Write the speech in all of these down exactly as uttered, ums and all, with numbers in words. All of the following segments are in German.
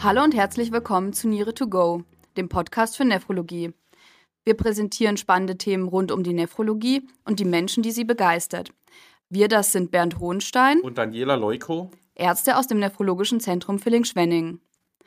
Hallo und herzlich willkommen zu Niere to go, dem Podcast für Nephrologie. Wir präsentieren spannende Themen rund um die Nephrologie und die Menschen, die sie begeistert. Wir, das sind Bernd Hohenstein und Daniela Leuko, Ärzte aus dem Nephrologischen Zentrum Villingen-Schwenningen.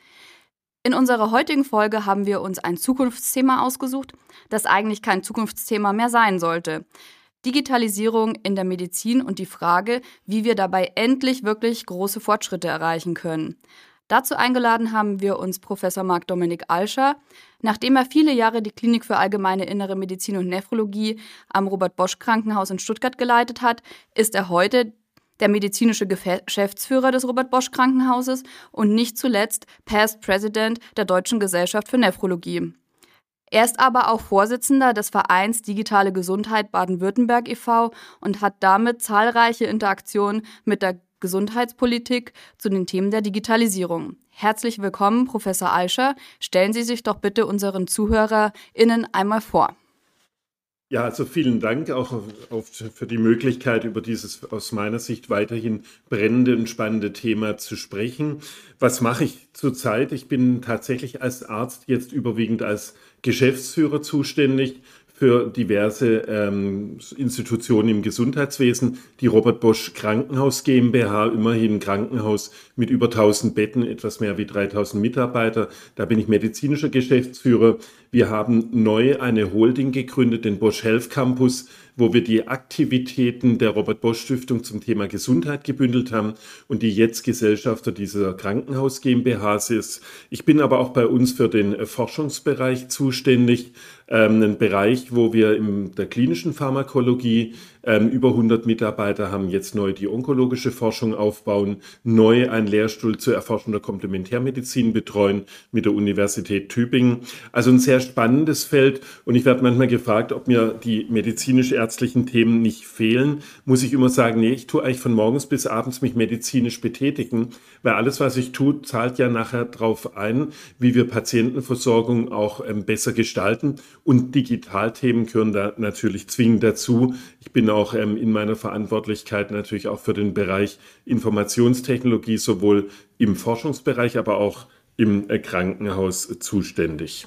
In unserer heutigen Folge haben wir uns ein Zukunftsthema ausgesucht, das eigentlich kein Zukunftsthema mehr sein sollte. Digitalisierung in der Medizin und die Frage, wie wir dabei endlich wirklich große Fortschritte erreichen können. Dazu eingeladen haben wir uns Professor Marc-Dominik Alscher. Nachdem er viele Jahre die Klinik für allgemeine innere Medizin und Nephrologie am Robert-Bosch-Krankenhaus in Stuttgart geleitet hat, ist er heute der medizinische Geschäftsführer des Robert-Bosch-Krankenhauses und nicht zuletzt Past President der Deutschen Gesellschaft für Nephrologie. Er ist aber auch Vorsitzender des Vereins Digitale Gesundheit Baden-Württemberg e V und hat damit zahlreiche Interaktionen mit der Gesundheitspolitik zu den Themen der Digitalisierung. Herzlich willkommen, Professor Alscher. Stellen Sie sich doch bitte unseren ZuhörerInnen einmal vor. Ja, also vielen Dank auch auf, auf, für die Möglichkeit, über dieses aus meiner Sicht weiterhin brennende und spannende Thema zu sprechen. Was mache ich zurzeit? Ich bin tatsächlich als Arzt jetzt überwiegend als Geschäftsführer zuständig für diverse ähm, Institutionen im Gesundheitswesen. Die Robert Bosch Krankenhaus GmbH, immerhin ein Krankenhaus mit über tausend Betten, etwas mehr wie dreitausend Mitarbeiter. Da bin ich medizinischer Geschäftsführer. Wir haben neu eine Holding gegründet, den Bosch Health Campus, wo wir die Aktivitäten der Robert Bosch Stiftung zum Thema Gesundheit gebündelt haben und die jetzt Gesellschafter dieser Krankenhaus GmbH ist. Ich bin aber auch bei uns für den Forschungsbereich zuständig, ähm, ein Bereich, wo wir in der klinischen Pharmakologie ähm, über hundert Mitarbeiter haben, jetzt neu die onkologische Forschung aufbauen, neu einen Lehrstuhl zur Erforschung der Komplementärmedizin betreuen mit der Universität Tübingen. Also ein sehr spannendes Feld und ich werde manchmal gefragt, ob mir die medizinisch-ärztlichen Themen nicht fehlen. Muss ich immer sagen, nee, ich tue eigentlich von morgens bis abends mich medizinisch betätigen, weil alles, was ich tue, zahlt ja nachher darauf ein, wie wir Patientenversorgung auch ähm, besser gestalten und Digitalthemen gehören da natürlich zwingend dazu. Ich bin auch ähm, in meiner Verantwortlichkeit natürlich auch für den Bereich Informationstechnologie, sowohl im Forschungsbereich, aber auch im äh, Krankenhaus zuständig.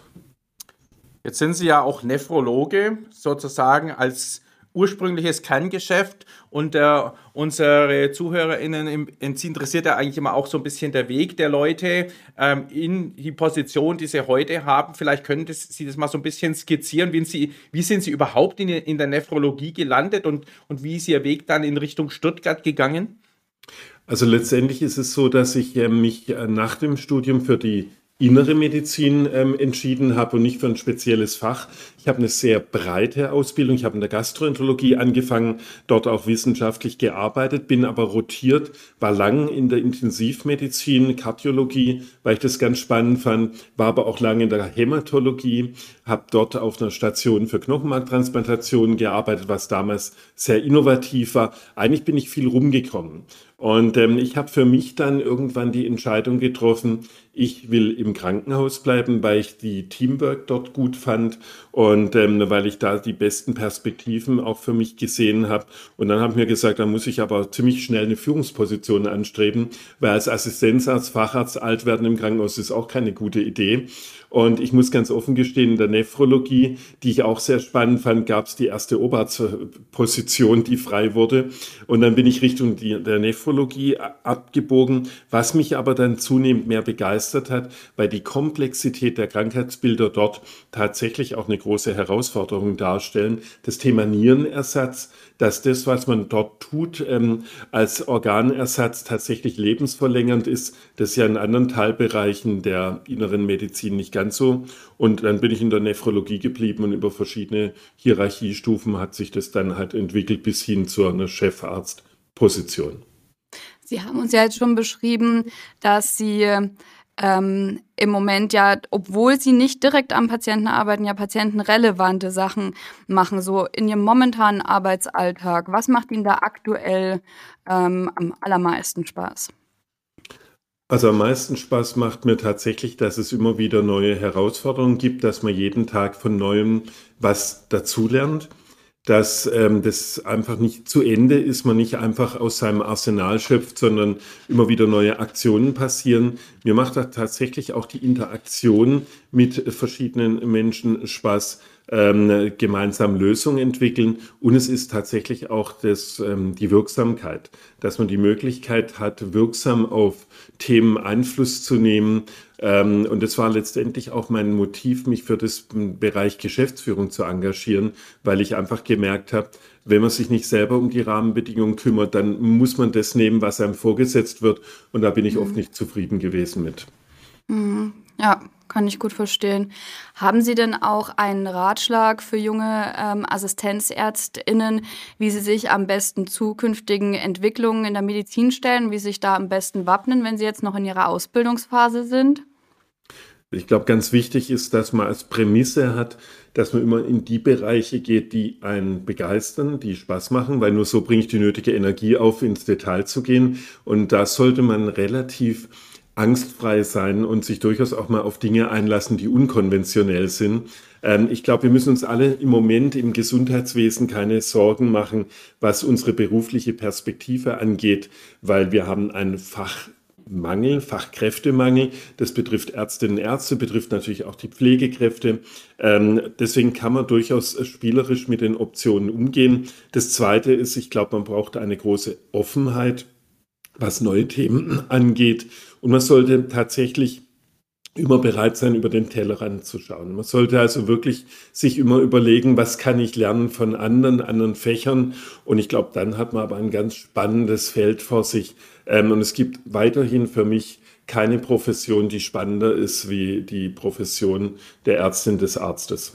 Jetzt sind Sie ja auch Nephrologe, sozusagen als ursprüngliches Kerngeschäft und äh, unsere ZuhörerInnen interessiert ja eigentlich immer auch so ein bisschen der Weg der Leute ähm, in die Position, die sie heute haben. Vielleicht können das, Sie das mal so ein bisschen skizzieren. Wie, Sie, wie sind Sie überhaupt in, in der Nephrologie gelandet und, und wie ist Ihr Weg dann in Richtung Stuttgart gegangen? Also letztendlich ist es so, dass ich äh, mich äh, nach dem Studium für die innere Medizin ähm, entschieden habe und nicht für ein spezielles Fach. Ich habe eine sehr breite Ausbildung. Ich habe in der Gastroenterologie angefangen, dort auch wissenschaftlich gearbeitet, bin aber rotiert, war lang in der Intensivmedizin, Kardiologie, weil ich das ganz spannend fand, war aber auch lange in der Hämatologie, habe dort auf einer Station für Knochenmarktransplantationen gearbeitet, was damals sehr innovativ war. Eigentlich bin ich viel rumgekommen. Und ähm, ich habe für mich dann irgendwann die Entscheidung getroffen, ich will im Krankenhaus bleiben, weil ich die Teamwork dort gut fand und ähm, weil ich da die besten Perspektiven auch für mich gesehen habe. Und dann habe ich mir gesagt, da muss ich aber ziemlich schnell eine Führungsposition anstreben, weil als Assistenzarzt, Facharzt alt werden im Krankenhaus ist auch keine gute Idee. Und ich muss ganz offen gestehen, in der Nephrologie, die ich auch sehr spannend fand, gab es die erste Oberarztposition, die frei wurde. Und dann bin ich Richtung die, der Nephrologie abgebogen, was mich aber dann zunehmend mehr begeistert hat, weil die Komplexität der Krankheitsbilder dort tatsächlich auch eine große Herausforderung darstellen. Das Thema Nierenersatz, dass das, was man dort tut, ähm, als Organersatz tatsächlich lebensverlängernd ist, das ist ja in anderen Teilbereichen der inneren Medizin nicht ganz so. Und dann bin ich in der Nephrologie geblieben und über verschiedene Hierarchiestufen hat sich das dann halt entwickelt bis hin zu einer Chefarztposition. Sie haben uns ja jetzt schon beschrieben, dass Sie ähm, im Moment ja, obwohl Sie nicht direkt am Patienten arbeiten, ja patientenrelevante Sachen machen, so in Ihrem momentanen Arbeitsalltag. Was macht Ihnen da aktuell ähm, am allermeisten Spaß? Also am meisten Spaß macht mir tatsächlich, dass es immer wieder neue Herausforderungen gibt, dass man jeden Tag von Neuem was dazulernt. dass ähm, das einfach nicht zu Ende ist, man nicht einfach aus seinem Arsenal schöpft, sondern immer wieder neue Aktionen passieren. Mir macht da tatsächlich auch die Interaktion mit verschiedenen Menschen Spaß, ähm, gemeinsam Lösungen entwickeln. Und es ist tatsächlich auch das, ähm, die Wirksamkeit, dass man die Möglichkeit hat, wirksam auf Themen Einfluss zu nehmen. Ähm, und das war letztendlich auch mein Motiv, mich für das Bereich Geschäftsführung zu engagieren, weil ich einfach gemerkt habe, wenn man sich nicht selber um die Rahmenbedingungen kümmert, dann muss man das nehmen, was einem vorgesetzt wird. Und da bin ich oft nicht zufrieden gewesen mit. Mhm. Ja, kann ich gut verstehen. Haben Sie denn auch einen Ratschlag für junge ähm, AssistenzärztInnen, wie sie sich am besten zukünftigen Entwicklungen in der Medizin stellen, wie sie sich da am besten wappnen, wenn sie jetzt noch in ihrer Ausbildungsphase sind? Ich glaube, ganz wichtig ist, dass man als Prämisse hat, dass man immer in die Bereiche geht, die einen begeistern, die Spaß machen, weil nur so bringe ich die nötige Energie auf, ins Detail zu gehen. Und da sollte man relativ angstfrei sein und sich durchaus auch mal auf Dinge einlassen, die unkonventionell sind. Ähm, ich glaube, wir müssen uns alle im Moment im Gesundheitswesen keine Sorgen machen, was unsere berufliche Perspektive angeht, weil wir haben einen Fachmangel, Fachkräftemangel. Das betrifft Ärztinnen und Ärzte, betrifft natürlich auch die Pflegekräfte. Ähm, deswegen kann man durchaus spielerisch mit den Optionen umgehen. Das Zweite ist, ich glaube, man braucht eine große Offenheit, was neue Themen angeht. Und man sollte tatsächlich immer bereit sein, über den Tellerrand zu schauen. Man sollte also wirklich sich immer überlegen, was kann ich lernen von anderen, anderen Fächern. Und ich glaube, dann hat man aber ein ganz spannendes Feld vor sich. Ähm, und es gibt weiterhin für mich keine Profession, die spannender ist wie die Profession der Ärztin, des Arztes.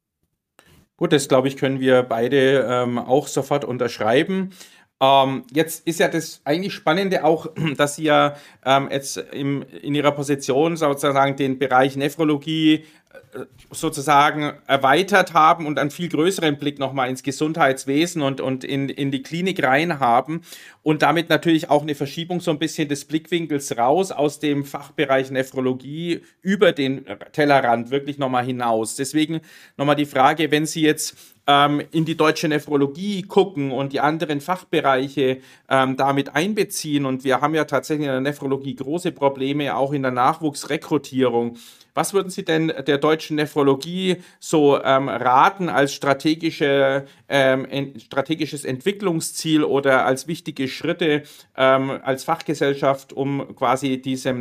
Gut, das glaube ich, können wir beide ähm, auch sofort unterschreiben. Ähm, jetzt ist ja das eigentlich Spannende auch, dass Sie ja ähm, jetzt im, in Ihrer Position sozusagen den Bereich Nephrologie äh, sozusagen erweitert haben und einen viel größeren Blick nochmal ins Gesundheitswesen und, und in, in die Klinik rein haben und damit natürlich auch eine Verschiebung so ein bisschen des Blickwinkels raus aus dem Fachbereich Nephrologie über den Tellerrand wirklich nochmal hinaus. Deswegen nochmal die Frage, wenn Sie jetzt ähm, in die deutsche Nephrologie gucken und die anderen Fachbereiche ähm, damit einbeziehen, und wir haben ja tatsächlich in der Nephrologie große Probleme, auch in der Nachwuchsrekrutierung. Was würden Sie denn der deutschen Nephrologie so ähm, raten als strategische, ähm, en- strategisches Entwicklungsziel oder als wichtige Schritte ähm, als Fachgesellschaft, um quasi diesem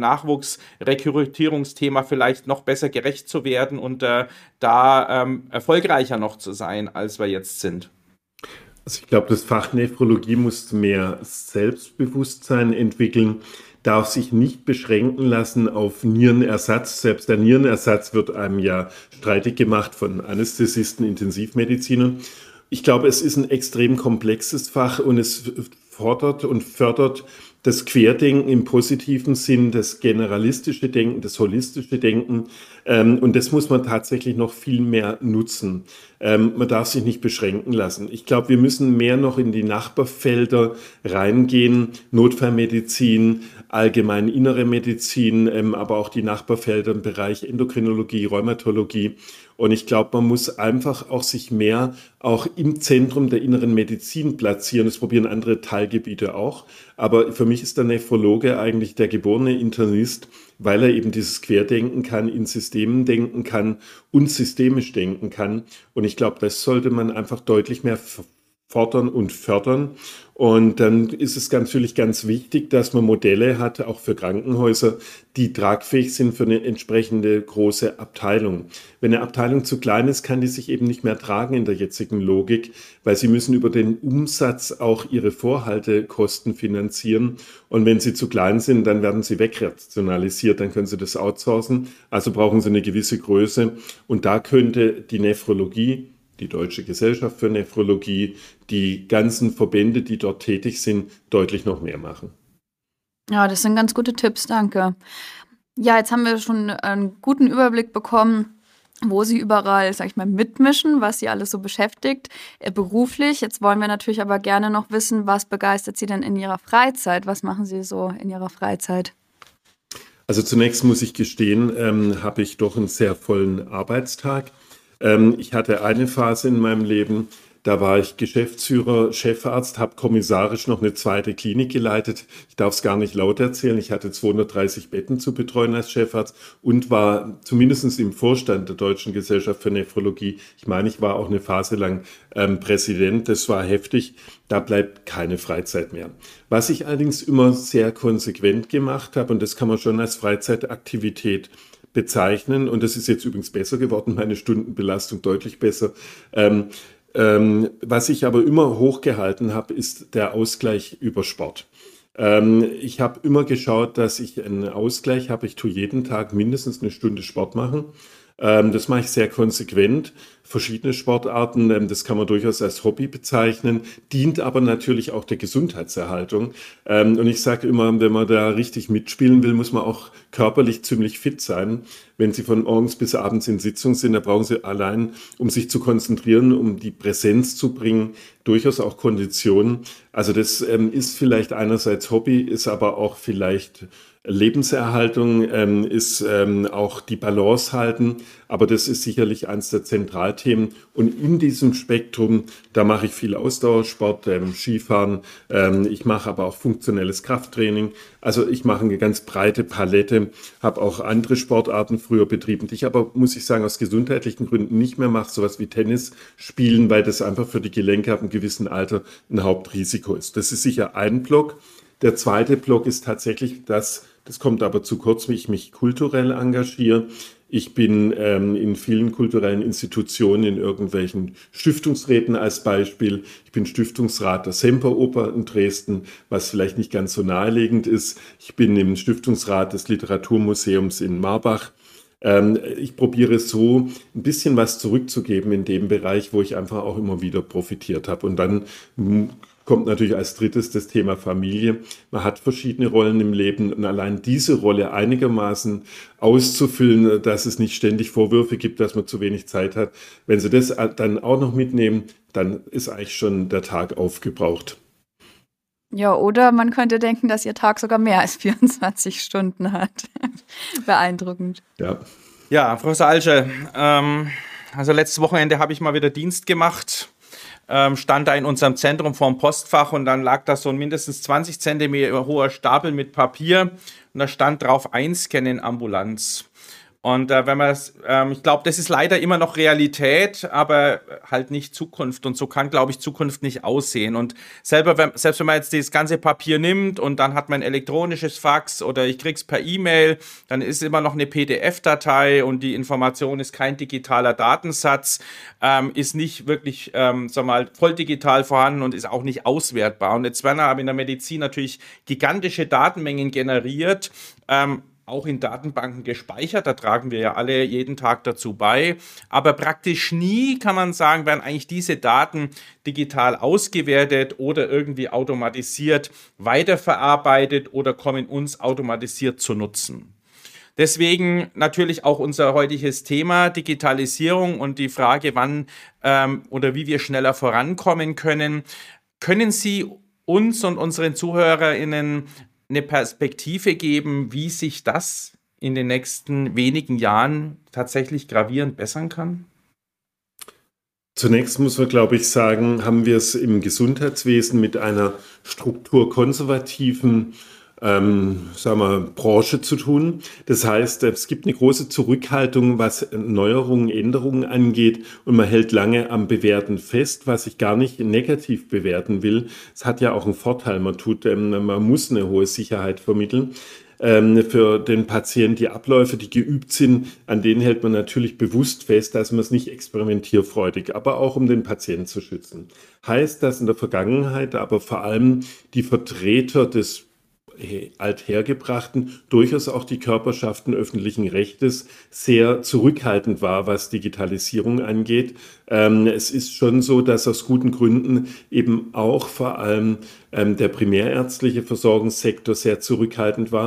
Nachwuchsrekrutierungsthema vielleicht noch besser gerecht zu werden und äh, da ähm, erfolgreicher noch zu sein, als wir jetzt sind? Also ich glaube, das Fach Nephrologie muss mehr Selbstbewusstsein entwickeln, darf sich nicht beschränken lassen auf Nierenersatz. Selbst der Nierenersatz wird einem ja streitig gemacht von Anästhesisten, Intensivmedizinern. Ich glaube, es ist ein extrem komplexes Fach und es fordert und fördert das Querdenken im positiven Sinn, das generalistische Denken, das holistische Denken. Ähm, und das muss man tatsächlich noch viel mehr nutzen. Ähm, man darf sich nicht beschränken lassen. Ich glaube, wir müssen mehr noch in die Nachbarfelder reingehen. Notfallmedizin, allgemein innere Medizin, ähm, aber auch die Nachbarfelder im Bereich Endokrinologie, Rheumatologie. Und ich glaube, man muss einfach auch sich mehr auch im Zentrum der inneren Medizin platzieren. Das probieren andere Teilgebiete auch. Aber für mich ist der Nephrologe eigentlich der geborene Internist, weil er eben dieses Querdenken kann, in Systemen denken kann und systemisch denken kann. Und ich glaube, das sollte man einfach deutlich mehr fordern und fördern. Und dann ist es ganz, natürlich ganz wichtig, dass man Modelle hat, auch für Krankenhäuser, die tragfähig sind für eine entsprechende große Abteilung. Wenn eine Abteilung zu klein ist, kann die sich eben nicht mehr tragen in der jetzigen Logik, weil sie müssen über den Umsatz auch ihre Vorhaltekosten finanzieren. Und wenn sie zu klein sind, dann werden sie wegrationalisiert, dann können sie das outsourcen. Also brauchen sie eine gewisse Größe. Und da könnte die Nephrologie, die Deutsche Gesellschaft für Nephrologie, die ganzen Verbände, die dort tätig sind, deutlich noch mehr machen. Ja, das sind ganz gute Tipps, danke. Ja, jetzt haben wir schon einen guten Überblick bekommen, wo Sie überall, sag ich mal, mitmischen, was Sie alles so beschäftigt, äh, beruflich. Jetzt wollen wir natürlich aber gerne noch wissen, was begeistert Sie denn in Ihrer Freizeit? Was machen Sie so in Ihrer Freizeit? Also zunächst muss ich gestehen, ähm, habe ich doch einen sehr vollen Arbeitstag. Ähm, ich hatte eine Phase in meinem Leben, Da war ich Geschäftsführer, Chefarzt, habe kommissarisch noch eine zweite Klinik geleitet. Ich darf es gar nicht laut erzählen. Ich hatte zweihundertdreißig Betten zu betreuen als Chefarzt und war zumindest im Vorstand der Deutschen Gesellschaft für Nephrologie. Ich meine, ich war auch eine Phase lang ähm, Präsident. Das war heftig. Da bleibt keine Freizeit mehr. Was ich allerdings immer sehr konsequent gemacht habe, und das kann man schon als Freizeitaktivität bezeichnen, und das ist jetzt übrigens besser geworden, meine Stundenbelastung deutlich besser. Ähm, ähm, was ich aber immer hochgehalten habe, ist der Ausgleich über Sport. Ähm, ich habe immer geschaut, dass ich einen Ausgleich habe. Ich tue jeden Tag mindestens eine Stunde Sport machen. Ähm, das mache ich sehr konsequent. Verschiedene Sportarten, ähm, das kann man durchaus als Hobby bezeichnen, dient aber natürlich auch der Gesundheitserhaltung. Ähm, und ich sage immer, wenn man da richtig mitspielen will, muss man auch körperlich ziemlich fit sein. Wenn Sie von morgens bis abends in Sitzung sind, da brauchen Sie allein, um sich zu konzentrieren, um die Präsenz zu bringen, durchaus auch Kondition. Also das ähm, ist vielleicht einerseits Hobby, ist aber auch vielleicht Lebenserhaltung, ähm, ist ähm, auch die Balance halten, aber das ist sicherlich eines der Zentralthemen. Und in diesem Spektrum, da mache ich viel Ausdauersport, ähm, Skifahren, ähm, ich mache aber auch funktionelles Krafttraining. Also ich mache eine ganz breite Palette, habe auch andere Sportarten früher betrieben, die ich aber, muss ich sagen, aus gesundheitlichen Gründen nicht mehr mache, sowas wie Tennis spielen, weil das einfach für die Gelenke ab einem gewissen Alter ein Hauptrisiko ist. Das ist sicher ein Block. Der zweite Block ist tatsächlich das, das kommt aber zu kurz, wie ich mich kulturell engagiere. Ich bin ähm, in vielen kulturellen Institutionen, in irgendwelchen Stiftungsräten als Beispiel. Ich bin Stiftungsrat der Semperoper in Dresden, was vielleicht nicht ganz so naheliegend ist. Ich bin im Stiftungsrat des Literaturmuseums in Marbach. Ähm, ich probiere so ein bisschen was zurückzugeben in dem Bereich, wo ich einfach auch immer wieder profitiert habe. Und dann m- kommt natürlich als drittes das Thema Familie. Man hat verschiedene Rollen im Leben und allein diese Rolle einigermaßen auszufüllen, dass es nicht ständig Vorwürfe gibt, dass man zu wenig Zeit hat. Wenn Sie das dann auch noch mitnehmen, dann ist eigentlich schon der Tag aufgebraucht. Ja, oder man könnte denken, dass Ihr Tag sogar mehr als vierundzwanzig Stunden hat. Beeindruckend. Ja. Ja, Professor Alsche, ähm, also letztes Wochenende habe ich mal wieder Dienst gemacht. Ähm, stand da in unserem Zentrum vorm Postfach und dann lag da so ein mindestens zwanzig Zentimeter hoher Stapel mit Papier und da stand drauf Einscannen Ambulanz. Und äh, wenn man das, ähm, ich glaube, das ist leider immer noch Realität, aber halt nicht Zukunft. Und so kann, glaube ich, Zukunft nicht aussehen. Und selber, wenn, selbst wenn man jetzt das ganze Papier nimmt und dann hat man ein elektronisches Fax oder ich krieg's per E-Mail, dann ist immer noch eine P D F-Datei und die Information ist kein digitaler Datensatz, ähm, ist nicht wirklich, ähm, sag mal, voll digital vorhanden und ist auch nicht auswertbar. Und jetzt werden aber in der Medizin natürlich gigantische Datenmengen generiert, ähm, auch in Datenbanken gespeichert, da tragen wir ja alle jeden Tag dazu bei, aber praktisch nie, kann man sagen, werden eigentlich diese Daten digital ausgewertet oder irgendwie automatisiert weiterverarbeitet oder kommen uns automatisiert zu Nutzen. Deswegen natürlich auch unser heutiges Thema Digitalisierung und die Frage, wann ähm, oder wie wir schneller vorankommen können. Können Sie uns und unseren ZuhörerInnen eine Perspektive geben, wie sich das in den nächsten wenigen Jahren tatsächlich gravierend bessern kann? Zunächst muss man, glaube ich, sagen, haben wir es im Gesundheitswesen mit einer strukturkonservativen ähm, sagen wir, Branche zu tun. Das heißt, es gibt eine große Zurückhaltung, was Neuerungen, Änderungen angeht und man hält lange am Bewährten fest, was ich gar nicht negativ bewerten will. Es hat ja auch einen Vorteil, man tut, ähm, man muss eine hohe Sicherheit vermitteln. Für den Patienten die Abläufe, die geübt sind, an denen hält man natürlich bewusst fest, dass man es nicht experimentierfreudig, aber auch um den Patienten zu schützen. Heißt das in der Vergangenheit aber vor allem die Vertreter des Althergebrachten, durchaus auch die Körperschaften öffentlichen Rechtes sehr zurückhaltend war, was Digitalisierung angeht. Ähm, es ist schon so, dass aus guten Gründen eben auch vor allem ähm, der primärärztliche Versorgungssektor sehr zurückhaltend war.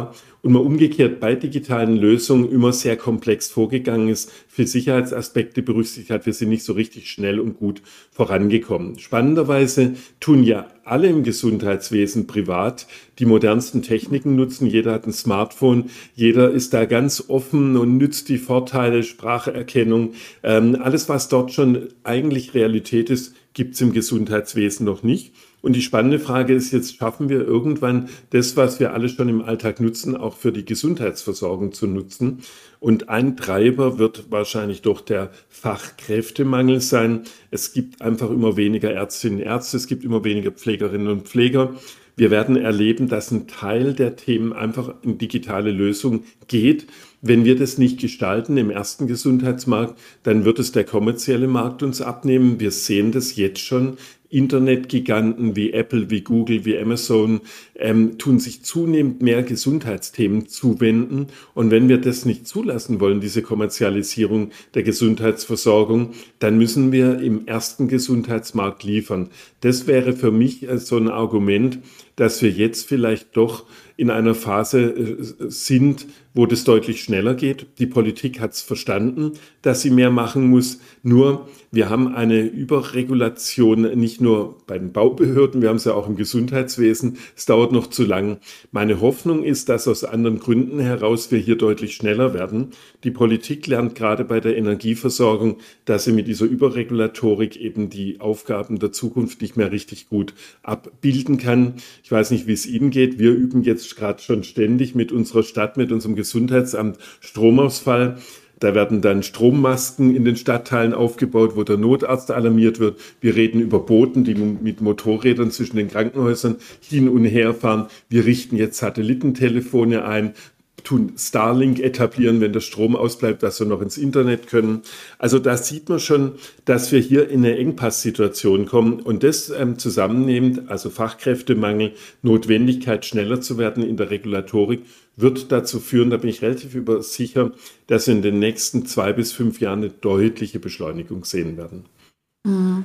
und man umgekehrt bei digitalen Lösungen immer sehr komplex vorgegangen ist, viel Sicherheitsaspekte berücksichtigt hat, wir sind nicht so richtig schnell und gut vorangekommen. Spannenderweise tun ja alle im Gesundheitswesen privat die modernsten Techniken nutzen. Jeder hat ein Smartphone, jeder ist da ganz offen und nützt die Vorteile, Spracherkennung. Ähm, alles, was dort schon eigentlich Realität ist, gibt es im Gesundheitswesen noch nicht. Und die spannende Frage ist jetzt, schaffen wir irgendwann das, was wir alle schon im Alltag nutzen, auch für die Gesundheitsversorgung zu nutzen? Und ein Treiber wird wahrscheinlich doch der Fachkräftemangel sein. Es gibt einfach immer weniger Ärztinnen und Ärzte, es gibt immer weniger Pflegerinnen und Pfleger. Wir werden erleben, dass ein Teil der Themen einfach in digitale Lösungen geht. Wenn wir das nicht gestalten im ersten Gesundheitsmarkt, dann wird es der kommerzielle Markt uns abnehmen. Wir sehen das jetzt schon. Internetgiganten wie Apple, wie Google, wie Amazon ähm, tun sich zunehmend mehr Gesundheitsthemen zuwenden. Und wenn wir das nicht zulassen wollen, diese Kommerzialisierung der Gesundheitsversorgung, dann müssen wir im ersten Gesundheitsmarkt liefern. Das wäre für mich äh, so ein Argument, dass wir jetzt vielleicht doch in einer Phase äh, sind, wo das deutlich schneller geht. Die Politik hat es verstanden, dass sie mehr machen muss. Nur wir haben eine Überregulation, nicht nur bei den Baubehörden, wir haben es ja auch im Gesundheitswesen. Es dauert noch zu lang. Meine Hoffnung ist, dass aus anderen Gründen heraus wir hier deutlich schneller werden. Die Politik lernt gerade bei der Energieversorgung, dass sie mit dieser Überregulatorik eben die Aufgaben der Zukunft nicht mehr richtig gut abbilden kann. Ich weiß nicht, wie es Ihnen geht. Wir üben jetzt gerade schon ständig mit unserer Stadt, mit unserem Gesundheitsamt Stromausfall. Da werden dann Strommasken in den Stadtteilen aufgebaut, wo der Notarzt alarmiert wird. Wir reden über Boten, die mit Motorrädern zwischen den Krankenhäusern hin und her fahren. Wir richten jetzt Satellitentelefone ein, tun Starlink etablieren, wenn der Strom ausbleibt, dass wir noch ins Internet können. Also da sieht man schon, dass wir hier in eine Engpasssituation kommen und das ähm, zusammennehmend, also Fachkräftemangel, Notwendigkeit, schneller zu werden in der Regulatorik, wird dazu führen, da bin ich relativ über sicher, dass wir in den nächsten zwei bis fünf Jahren eine deutliche Beschleunigung sehen werden. Mhm.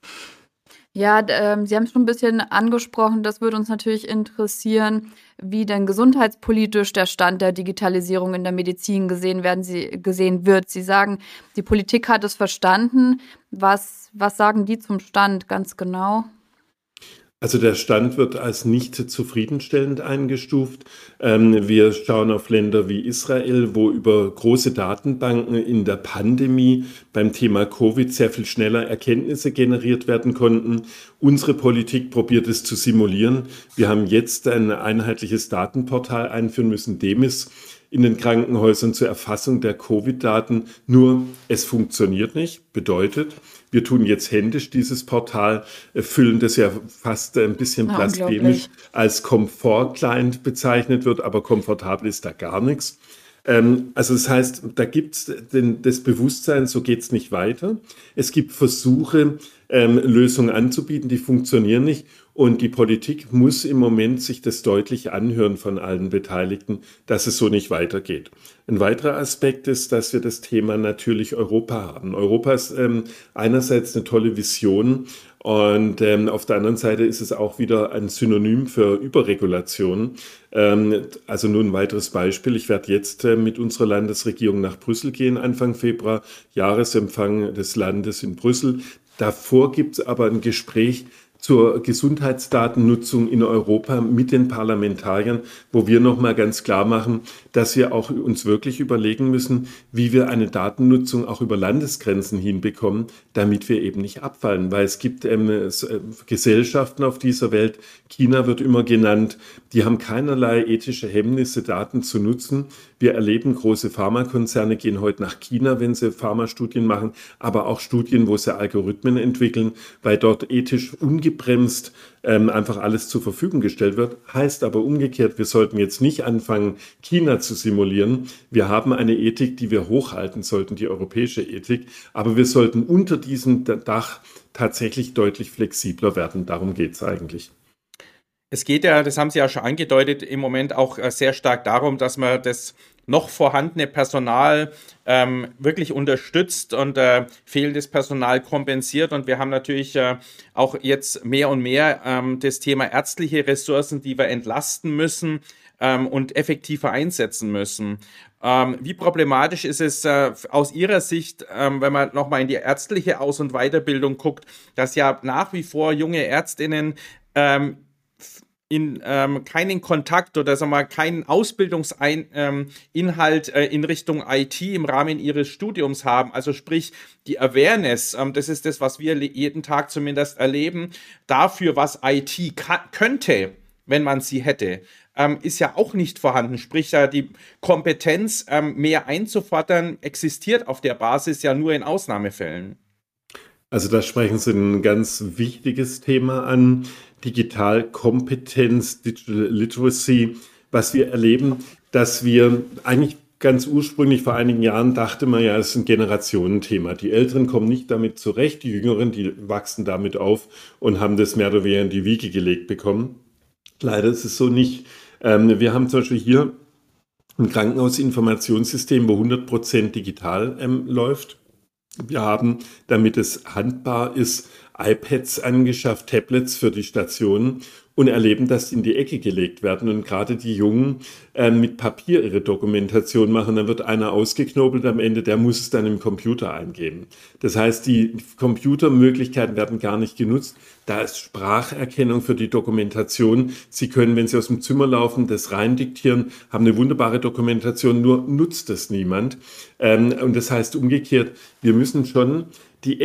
Ja, d- ähm, Sie haben es schon ein bisschen angesprochen. Das würde uns natürlich interessieren, wie denn gesundheitspolitisch der Stand der Digitalisierung in der Medizin gesehen werden, Sie, gesehen wird. Sie sagen, die Politik hat es verstanden. Was, was sagen die zum Stand ganz genau? Also der Stand wird als nicht zufriedenstellend eingestuft. Ähm, wir schauen auf Länder wie Israel, wo über große Datenbanken in der Pandemie beim Thema Covid sehr viel schneller Erkenntnisse generiert werden konnten. Unsere Politik probiert es zu simulieren. Wir haben jetzt ein einheitliches Datenportal einführen müssen, DEMIS, in den Krankenhäusern zur Erfassung der Covid-Daten. Nur es funktioniert nicht. Bedeutet, wir tun jetzt händisch dieses Portal, äh, füllen das ja fast ein bisschen Ja, blasphemisch unglaublich. als Komfort-Client bezeichnet wird, aber komfortabel ist da gar nichts. Ähm, also das heißt, da gibt es das Bewusstsein, so geht es nicht weiter. Es gibt Versuche, ähm, Lösungen anzubieten, die funktionieren nicht. Und die Politik muss im Moment sich das deutlich anhören von allen Beteiligten, dass es so nicht weitergeht. Ein weiterer Aspekt ist, dass wir das Thema natürlich Europa haben. Europa ist ähm, einerseits eine tolle Vision und ähm, auf der anderen Seite ist es auch wieder ein Synonym für Überregulation. Ähm, also nur ein weiteres Beispiel. Ich werde jetzt äh, mit unserer Landesregierung nach Brüssel gehen, Anfang Februar, Jahresempfang des Landes in Brüssel. Davor gibt es aber ein Gespräch zur Gesundheitsdatennutzung in Europa mit den Parlamentariern, wo wir nochmal ganz klar machen, dass wir auch uns wirklich überlegen müssen, wie wir eine Datennutzung auch über Landesgrenzen hinbekommen, damit wir eben nicht abfallen. Weil es gibt ähm, es, äh, Gesellschaften auf dieser Welt, China wird immer genannt, die haben keinerlei ethische Hemmnisse, Daten zu nutzen. Wir erleben, große Pharmakonzerne gehen heute nach China, wenn sie Pharmastudien machen, aber auch Studien, wo sie Algorithmen entwickeln, weil dort ethisch ungebremst ähm, einfach alles zur Verfügung gestellt wird. Heißt aber umgekehrt, wir sollten jetzt nicht anfangen, China zu simulieren. Wir haben eine Ethik, die wir hochhalten sollten, die europäische Ethik, aber wir sollten unter diesem Dach tatsächlich deutlich flexibler werden. Darum geht es eigentlich. Es geht ja, das haben Sie ja schon angedeutet, im Moment auch äh, sehr stark darum, dass man das noch vorhandene Personal ähm, wirklich unterstützt und äh, fehlendes Personal kompensiert. Und wir haben natürlich äh, auch jetzt mehr und mehr ähm, das Thema ärztliche Ressourcen, die wir entlasten müssen. ähm, und effektiver einsetzen müssen. Ähm, wie problematisch ist es äh, aus Ihrer Sicht, ähm, wenn man nochmal in die ärztliche Aus- und Weiterbildung guckt, dass ja nach wie vor junge Ärztinnen ähm, in ähm, keinen Kontakt oder sagen wir mal, keinen Ausbildungsinhalt ähm, Inhalt, äh, in Richtung I T im Rahmen ihres Studiums haben. Also sprich, die Awareness, ähm, das ist das, was wir jeden Tag zumindest erleben, dafür, was I T könnte, wenn man sie hätte, ähm, ist ja auch nicht vorhanden. Sprich, ja, die Kompetenz, ähm, mehr einzufordern, existiert auf der Basis ja nur in Ausnahmefällen. Also da sprechen Sie ein ganz wichtiges Thema an, Digitalkompetenz, Digital Literacy, was wir erleben, dass wir eigentlich ganz ursprünglich vor einigen Jahren dachte man ja, es ist ein Generationenthema. Die Älteren kommen nicht damit zurecht, die Jüngeren, die wachsen damit auf und haben das mehr oder weniger in die Wiege gelegt bekommen. Leider ist es so nicht. Ähm, wir haben zum Beispiel hier ein Krankenhausinformationssystem, wo hundert Prozent digital ähm, läuft. Wir haben, damit es handbar ist, iPads angeschafft, Tablets für die Stationen und erleben, dass die in die Ecke gelegt werden und gerade die Jungen äh, mit Papier ihre Dokumentation machen. Dann wird einer ausgeknobelt am Ende, der muss es dann im Computer eingeben. Das heißt, die Computermöglichkeiten werden gar nicht genutzt. Da ist Spracherkennung für die Dokumentation. Sie können, wenn Sie aus dem Zimmer laufen, das reindiktieren, haben eine wunderbare Dokumentation, nur nutzt es niemand. Ähm, und das heißt umgekehrt, wir müssen schon die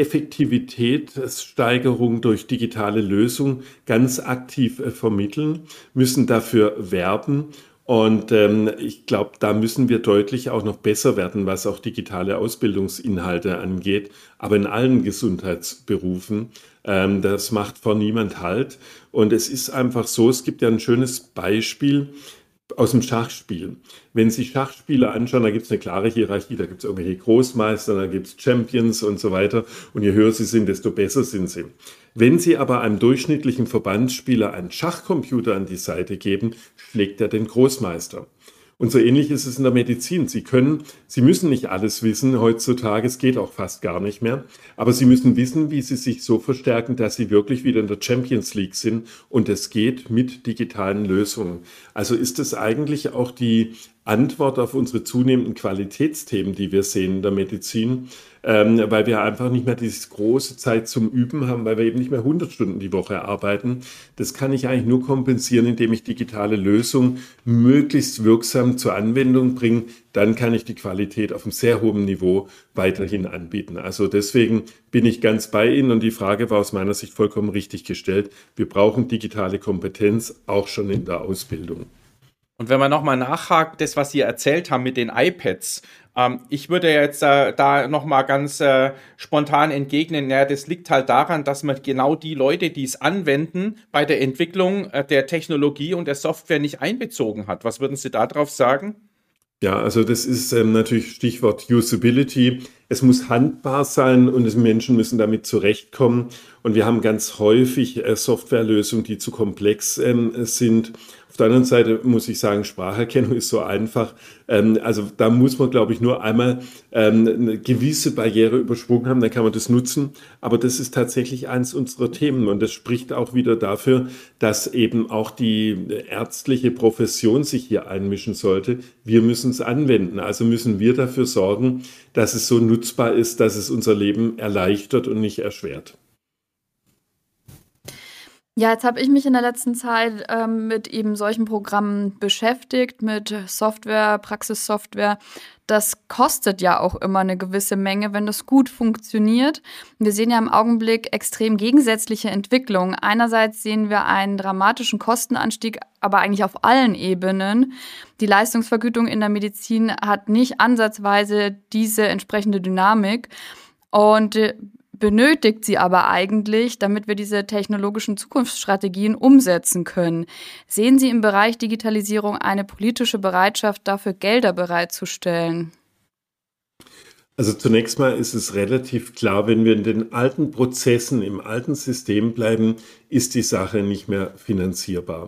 Effektivitätssteigerung durch digitale Lösungen ganz aktiv äh, vermitteln, müssen dafür werben. Und ähm, ich glaube, da müssen wir deutlich auch noch besser werden, was auch digitale Ausbildungsinhalte angeht, aber in allen Gesundheitsberufen. Ähm, das macht vor niemand Halt. Und es ist einfach so, es gibt ja ein schönes Beispiel aus dem Schachspiel. Wenn Sie Schachspieler anschauen, da gibt es eine klare Hierarchie, da gibt es irgendwelche Großmeister, da gibt es Champions und so weiter. Und je höher sie sind, desto besser sind sie. Wenn Sie aber einem durchschnittlichen Verbandsspieler einen Schachcomputer an die Seite geben, schlägt er den Großmeister. Und so ähnlich ist es in der Medizin. Sie können, Sie müssen nicht alles wissen heutzutage, es geht auch fast gar nicht mehr, aber Sie müssen wissen, wie Sie sich so verstärken, dass Sie wirklich wieder in der Champions League sind und es geht mit digitalen Lösungen. Also ist es eigentlich auch die Antwort auf unsere zunehmenden Qualitätsthemen, die wir sehen in der Medizin, ähm, weil wir einfach nicht mehr diese große Zeit zum Üben haben, weil wir eben nicht mehr hundert Stunden die Woche arbeiten. Das kann ich eigentlich nur kompensieren, indem ich digitale Lösungen möglichst wirksam zur Anwendung bringe. Dann kann ich die Qualität auf einem sehr hohen Niveau weiterhin anbieten. Also deswegen bin ich ganz bei Ihnen und die Frage war aus meiner Sicht vollkommen richtig gestellt. Wir brauchen digitale Kompetenz auch schon in der Ausbildung. Und wenn man nochmal nachhakt, das, was Sie erzählt haben mit den iPads, ähm, ich würde jetzt äh, da nochmal ganz äh, spontan entgegnen, ja, das liegt halt daran, dass man genau die Leute, die es anwenden, bei der Entwicklung äh, der Technologie und der Software nicht einbezogen hat. Was würden Sie darauf sagen? Ja, also das ist ähm, natürlich Stichwort Usability. Es muss handbar sein und die Menschen müssen damit zurechtkommen. Und wir haben ganz häufig äh, Softwarelösungen, die zu komplex ähm, sind. Auf der anderen Seite muss ich sagen, Spracherkennung ist so einfach. Ähm, also da muss man, glaube ich, nur einmal ähm, eine gewisse Barriere übersprungen haben, dann kann man das nutzen. Aber das ist tatsächlich eins unserer Themen und das spricht auch wieder dafür, dass eben auch die ärztliche Profession sich hier einmischen sollte. Wir müssen es anwenden. Also müssen wir dafür sorgen, dass es so nutzbar ist, dass es unser Leben erleichtert und nicht erschwert. Ja, jetzt habe ich mich in der letzten Zeit ähm, mit eben solchen Programmen beschäftigt, mit Software, Praxissoftware. Das kostet ja auch immer eine gewisse Menge, wenn das gut funktioniert. Wir sehen ja im Augenblick extrem gegensätzliche Entwicklungen. Einerseits sehen wir einen dramatischen Kostenanstieg, aber eigentlich auf allen Ebenen. Die Leistungsvergütung in der Medizin hat nicht ansatzweise diese entsprechende Dynamik. Und äh, benötigt sie aber eigentlich, damit wir diese technologischen Zukunftsstrategien umsetzen können. Sehen Sie im Bereich Digitalisierung eine politische Bereitschaft, dafür Gelder bereitzustellen? Also zunächst mal ist es relativ klar, wenn wir in den alten Prozessen, im alten System bleiben, ist die Sache nicht mehr finanzierbar.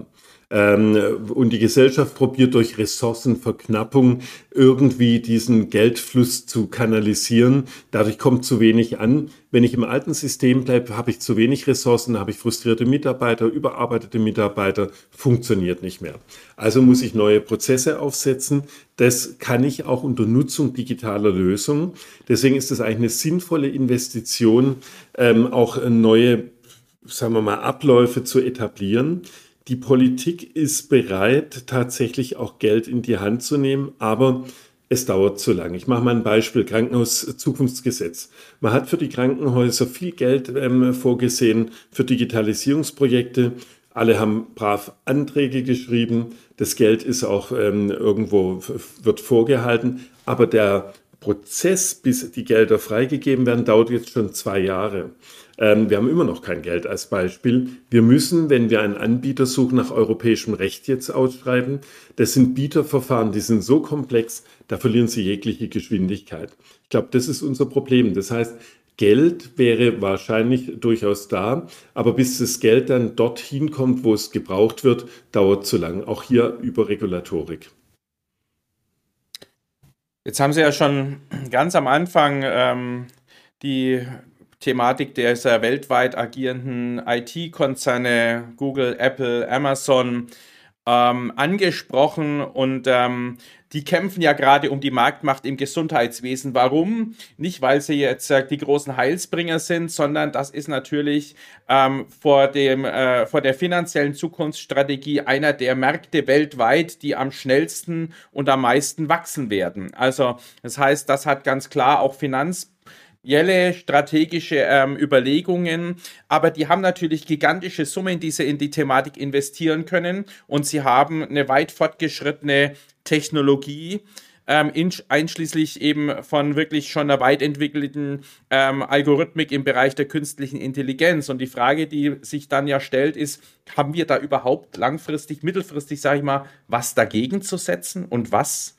Ähm, und die Gesellschaft probiert durch Ressourcenverknappung irgendwie diesen Geldfluss zu kanalisieren. Dadurch kommt zu wenig an. Wenn ich im alten System bleibe, habe ich zu wenig Ressourcen, habe ich frustrierte Mitarbeiter, überarbeitete Mitarbeiter, funktioniert nicht mehr. Also muss ich neue Prozesse aufsetzen. Das kann ich auch unter Nutzung digitaler Lösungen. Deswegen ist es eigentlich eine sinnvolle Investition, ähm, auch neue, sagen wir mal, Abläufe zu etablieren. Die Politik ist bereit, tatsächlich auch Geld in die Hand zu nehmen, aber es dauert zu lange. Ich mache mal ein Beispiel, Krankenhauszukunftsgesetz. Man hat für die Krankenhäuser viel Geld ähm, vorgesehen für Digitalisierungsprojekte. Alle haben brav Anträge geschrieben. Das Geld ist auch ähm, irgendwo, wird vorgehalten. Aber der Prozess, bis die Gelder freigegeben werden, dauert jetzt schon zwei Jahre. Ähm, wir haben immer noch kein Geld als Beispiel. Wir müssen, wenn wir einen Anbieter suchen, nach europäischem Recht jetzt ausschreiben. Das sind Bieterverfahren, die sind so komplex, da verlieren sie jegliche Geschwindigkeit. Ich glaube, das ist unser Problem. Das heißt, Geld wäre wahrscheinlich durchaus da, aber bis das Geld dann dorthin kommt, wo es gebraucht wird, dauert zu lang. Auch hier über Regulatorik. Jetzt haben Sie ja schon ganz am Anfang ähm, die Thematik dieser weltweit agierenden I T-Konzerne, Google, Apple, Amazon, ähm, angesprochen und ähm, die kämpfen ja gerade um die Marktmacht im Gesundheitswesen. Warum? Nicht, weil sie jetzt äh, die großen Heilsbringer sind, sondern das ist natürlich ähm, vor dem, äh, vor der finanziellen Zukunftsstrategie einer der Märkte weltweit, die am schnellsten und am meisten wachsen werden. Also das heißt, das hat ganz klar auch Finanz strategische ähm, Überlegungen, aber die haben natürlich gigantische Summen, die sie in die Thematik investieren können und sie haben eine weit fortgeschrittene Technologie, ähm, einschließlich eben von wirklich schon einer weit entwickelten ähm, Algorithmik im Bereich der künstlichen Intelligenz. Und die Frage, die sich dann ja stellt, ist, haben wir da überhaupt langfristig, mittelfristig, sage ich mal, was dagegen zu setzen und was?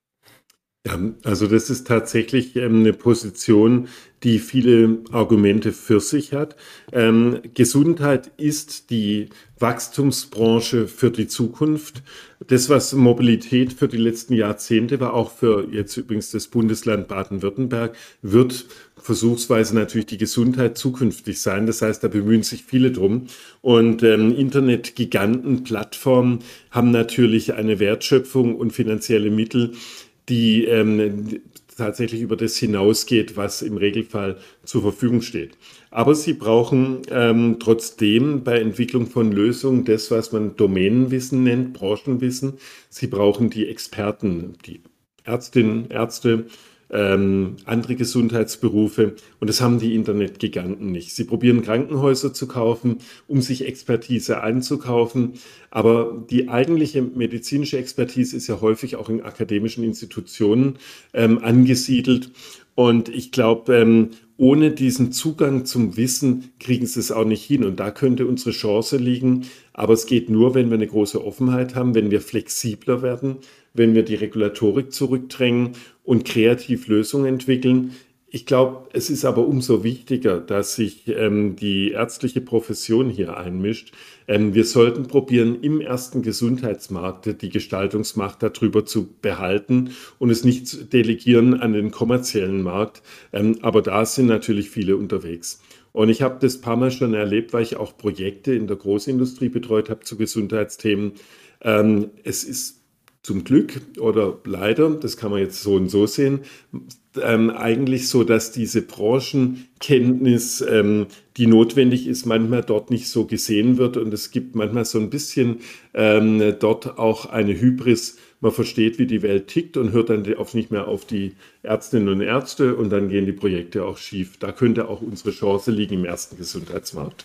Ja, also das ist tatsächlich ähm, eine Position, die viele Argumente für sich hat. Ähm, Gesundheit ist die Wachstumsbranche für die Zukunft. Das, was Mobilität für die letzten Jahrzehnte war, auch für jetzt übrigens das Bundesland Baden-Württemberg, wird versuchsweise natürlich die Gesundheit zukünftig sein. Das heißt, da bemühen sich viele drum. Und ähm, Internetgiganten, Plattformen haben natürlich eine Wertschöpfung und finanzielle Mittel, die ähm, tatsächlich über das hinausgeht, was im Regelfall zur Verfügung steht. Aber sie brauchen ähm, trotzdem bei Entwicklung von Lösungen das, was man Domänenwissen nennt, Branchenwissen. Sie brauchen die Experten, die Ärztinnen, Ärzte, ähm, andere Gesundheitsberufe, und das haben die Internetgiganten nicht. Sie probieren Krankenhäuser zu kaufen, um sich Expertise einzukaufen, aber die eigentliche medizinische Expertise ist ja häufig auch in akademischen Institutionen ähm, angesiedelt, und ich glaube, ähm, ohne diesen Zugang zum Wissen kriegen sie es auch nicht hin, und da könnte unsere Chance liegen, aber es geht nur, wenn wir eine große Offenheit haben, wenn wir flexibler werden, wenn wir die Regulatorik zurückdrängen und kreativ Lösungen entwickeln. Ich glaube, es ist aber umso wichtiger, dass sich ähm, die ärztliche Profession hier einmischt. Ähm, wir sollten probieren, im ersten Gesundheitsmarkt die Gestaltungsmacht darüber zu behalten und es nicht zu delegieren an den kommerziellen Markt. Ähm, aber da sind natürlich viele unterwegs. Und ich habe das ein paar Mal schon erlebt, weil ich auch Projekte in der Großindustrie betreut habe zu Gesundheitsthemen. Ähm, es ist zum Glück oder leider, das kann man jetzt so und so sehen, ähm, eigentlich so, dass diese Branchenkenntnis, ähm, die notwendig ist, manchmal dort nicht so gesehen wird, und es gibt manchmal so ein bisschen ähm, dort auch eine Hybris. Man versteht, wie die Welt tickt, und hört dann auf, nicht mehr auf die Ärztinnen und Ärzte, und dann gehen die Projekte auch schief. Da könnte auch unsere Chance liegen im ersten Gesundheitsmarkt.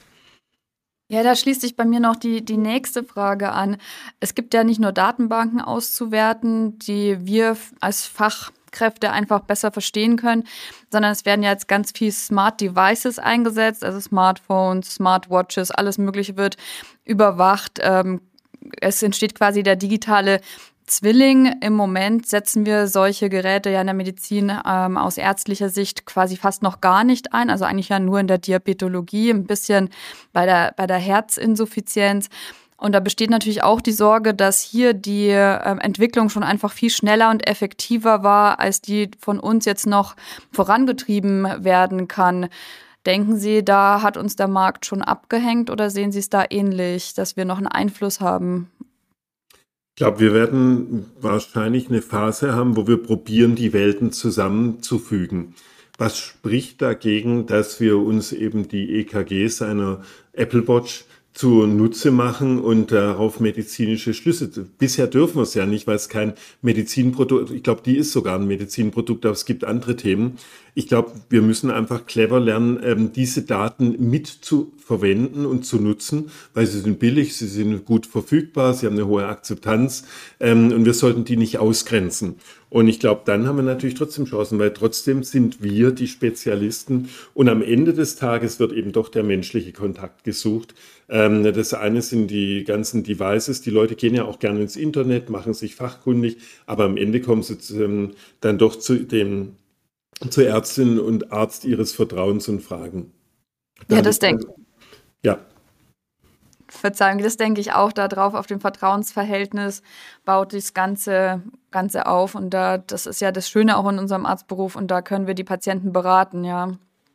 Ja, da schließt sich bei mir noch die, die nächste Frage an. Es gibt ja nicht nur Datenbanken auszuwerten, die wir als Fachkräfte einfach besser verstehen können, sondern es werden ja jetzt ganz viel Smart Devices eingesetzt, also Smartphones, Smartwatches, alles Mögliche wird überwacht. Ähm, es entsteht quasi der digitale Zwilling. Im Moment setzen wir solche Geräte ja in der Medizin ähm, aus ärztlicher Sicht quasi fast noch gar nicht ein. Also eigentlich ja nur in der Diabetologie, ein bisschen bei der, bei der Herzinsuffizienz. Und da besteht natürlich auch die Sorge, dass hier die ähm, Entwicklung schon einfach viel schneller und effektiver war, als die von uns jetzt noch vorangetrieben werden kann. Denken Sie, da hat uns der Markt schon abgehängt oder sehen Sie es da ähnlich, dass wir noch einen Einfluss haben? Ich glaube, wir werden wahrscheinlich eine Phase haben, wo wir probieren, die Welten zusammenzufügen. Was spricht dagegen, dass wir uns eben die E K Gs einer Apple Watch zunutze machen und darauf medizinische Schlüsse. Bisher dürfen wir es ja nicht, weil es kein Medizinprodukt, ich glaube, die ist sogar ein Medizinprodukt, aber es gibt andere Themen. Ich glaube, wir müssen einfach clever lernen, diese Daten mit zu verwenden und zu nutzen, weil sie sind billig, sie sind gut verfügbar, sie haben eine hohe Akzeptanz und wir sollten die nicht ausgrenzen. Und ich glaube, dann haben wir natürlich trotzdem Chancen, weil trotzdem sind wir die Spezialisten und am Ende des Tages wird eben doch der menschliche Kontakt gesucht. Das eine sind die ganzen Devices, die Leute gehen ja auch gerne ins Internet, machen sich fachkundig, aber am Ende kommen sie dann doch zu dem zur Ärztin und Arzt ihres Vertrauens und fragen. Dann, ja, das denke ich. Ja. Verzeihung, das denke ich auch darauf, auf dem Vertrauensverhältnis baut das Ganze, Ganze auf. Und da, das ist ja das Schöne auch in unserem Arztberuf und da können wir die Patienten beraten, ja.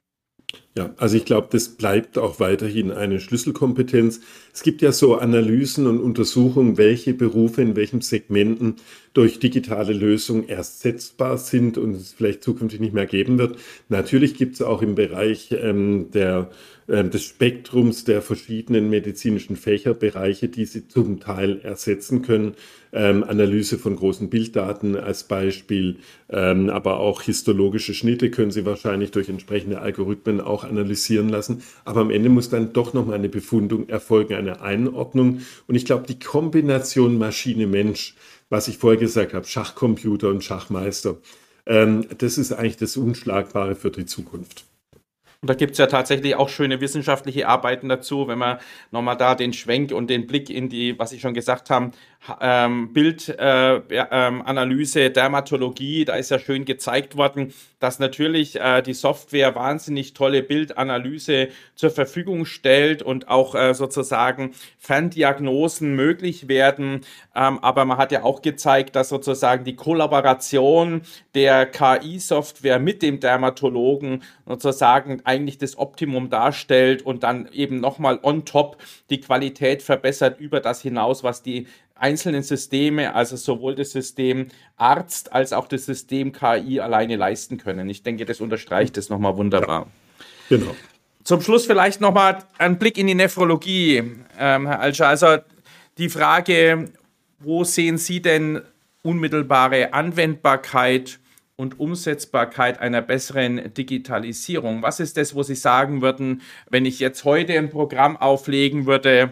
Ja, also ich glaube, das bleibt auch weiterhin eine Schlüsselkompetenz. Es gibt ja so Analysen und Untersuchungen, welche Berufe in welchen Segmenten durch digitale Lösungen ersetzbar sind und es vielleicht zukünftig nicht mehr geben wird. Natürlich gibt es auch im Bereich ähm, der, äh, des Spektrums der verschiedenen medizinischen Fächerbereiche, die sie zum Teil ersetzen können. Ähm, Analyse von großen Bilddaten als Beispiel, ähm, aber auch histologische Schnitte können Sie wahrscheinlich durch entsprechende Algorithmen auch analysieren lassen. Aber am Ende muss dann doch nochmal eine Befundung erfolgen, eine Einordnung. Und ich glaube, die Kombination Maschine-Mensch, was ich vorher gesagt habe, Schachcomputer und Schachmeister, ähm, das ist eigentlich das Unschlagbare für die Zukunft. Und da gibt es ja tatsächlich auch schöne wissenschaftliche Arbeiten dazu, wenn man nochmal da den Schwenk und den Blick in die, was ich schon gesagt habe, ähm, Bildanalyse, äh, ähm, Dermatologie, da ist ja schön gezeigt worden, dass natürlich äh, die Software wahnsinnig tolle Bildanalyse zur Verfügung stellt und auch äh, sozusagen Ferndiagnosen möglich werden. Ähm, aber man hat ja auch gezeigt, dass sozusagen die Kollaboration der K I-Software mit dem Dermatologen sozusagen eigentlich das Optimum darstellt und dann eben nochmal on top die Qualität verbessert über das hinaus, was die einzelnen Systeme, also sowohl das System Arzt als auch das System K I alleine leisten können. Ich denke, das unterstreicht das nochmal wunderbar. Ja, genau. Zum Schluss vielleicht nochmal ein Blick in die Nephrologie, ähm, Herr Alscher. Also die Frage, wo sehen Sie denn unmittelbare Anwendbarkeit und Umsetzbarkeit einer besseren Digitalisierung? Was ist das, wo Sie sagen würden, wenn ich jetzt heute ein Programm auflegen würde,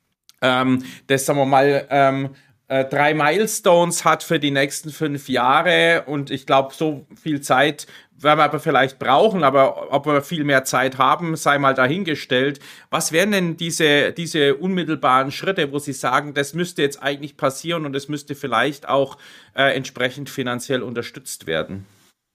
ähm, das, sagen wir mal, ähm, äh, drei Milestones hat für die nächsten fünf Jahre und ich glaube, so viel Zeit werden wir aber vielleicht brauchen, aber ob wir viel mehr Zeit haben, sei mal dahingestellt. Was wären denn diese, diese unmittelbaren Schritte, wo Sie sagen, das müsste jetzt eigentlich passieren und es müsste vielleicht auch äh, entsprechend finanziell unterstützt werden?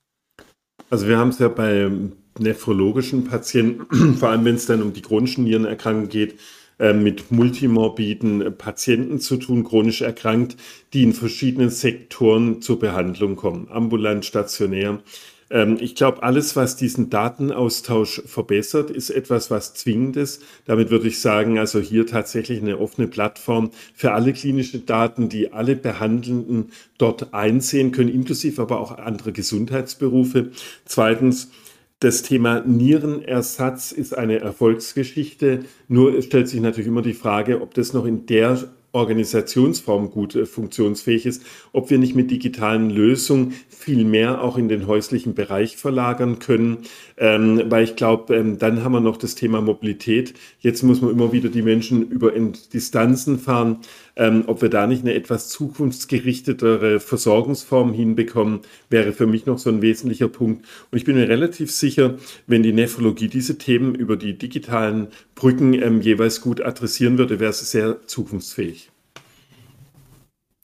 Also wir haben es ja bei nephrologischen Patienten, vor allem wenn es dann um die chronischen Nierenerkrankungen geht, mit multimorbiden Patienten zu tun, chronisch erkrankt, die in verschiedenen Sektoren zur Behandlung kommen, ambulant, stationär. Ich glaube, alles, was diesen Datenaustausch verbessert, ist etwas, was zwingend ist. Damit würde ich sagen, also hier tatsächlich eine offene Plattform für alle klinischen Daten, die alle Behandelnden dort einsehen können, inklusive aber auch andere Gesundheitsberufe. Zweitens, das Thema Nierenersatz ist eine Erfolgsgeschichte. Nur stellt sich natürlich immer die Frage, ob das noch in der Organisationsform gut äh, funktionsfähig ist, ob wir nicht mit digitalen Lösungen viel mehr auch in den häuslichen Bereich verlagern können, ähm, weil ich glaube, ähm, dann haben wir noch das Thema Mobilität. Jetzt muss man immer wieder die Menschen über Distanzen fahren, ähm, ob wir da nicht eine etwas zukunftsgerichtetere Versorgungsform hinbekommen, wäre für mich noch so ein wesentlicher Punkt. Und ich bin mir relativ sicher, wenn die Nephrologie diese Themen über die digitalen Brücken ähm, jeweils gut adressieren würde, wäre es sehr zukunftsfähig.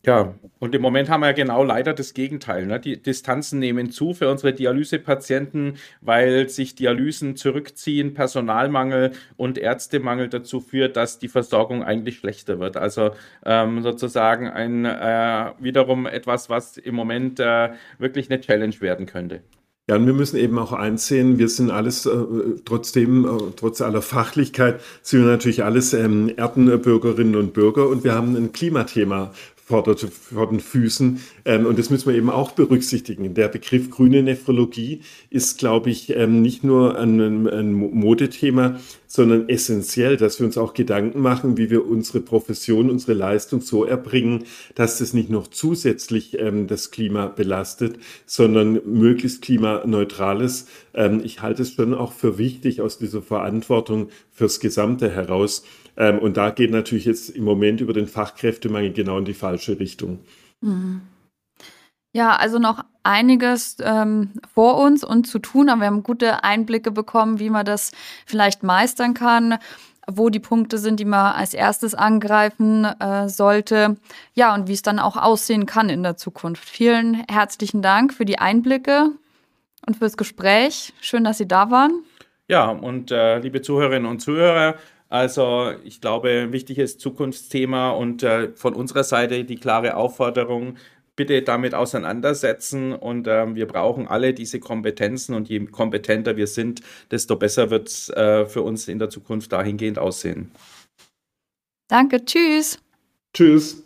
Ja, und im Moment haben wir ja genau leider das Gegenteil. Ne? Die Distanzen nehmen zu für unsere Dialysepatienten, weil sich Dialysen zurückziehen, Personalmangel und Ärztemangel dazu führt, dass die Versorgung eigentlich schlechter wird. Also ähm, sozusagen ein äh, wiederum etwas, was im Moment äh, wirklich eine Challenge werden könnte. Ja, und wir müssen eben auch einsehen, wir sind alles, äh, trotzdem, äh, trotz aller Fachlichkeit, sind wir natürlich alles ähm, Erdenbürgerinnen und Bürger und wir haben ein Klimathema vor, der, vor den Füßen ähm, und das müssen wir eben auch berücksichtigen. Der Begriff grüne Nephrologie ist, glaube ich, ähm, nicht nur ein, ein Modethema, sondern essentiell, dass wir uns auch Gedanken machen, wie wir unsere Profession, unsere Leistung so erbringen, dass das nicht noch zusätzlich ähm, das Klima belastet, sondern möglichst klimaneutrales. Ähm, ich halte es schon auch für wichtig aus dieser Verantwortung fürs Gesamte heraus. Ähm, und da geht natürlich jetzt im Moment über den Fachkräftemangel genau in die falsche Richtung. Mhm. Ja, also noch einiges ähm, vor uns und zu tun, aber wir haben gute Einblicke bekommen, wie man das vielleicht meistern kann, wo die Punkte sind, die man als erstes angreifen äh, sollte. Ja, und wie es dann auch aussehen kann in der Zukunft. Vielen herzlichen Dank für die Einblicke und fürs Gespräch. Schön, dass Sie da waren. Ja, und äh, liebe Zuhörerinnen und Zuhörer, also ich glaube, ein wichtiges Zukunftsthema und äh, von unserer Seite die klare Aufforderung, bitte damit auseinandersetzen und ähm, wir brauchen alle diese Kompetenzen und je kompetenter wir sind, desto besser wird es äh, für uns in der Zukunft dahingehend aussehen. Danke, tschüss. Tschüss.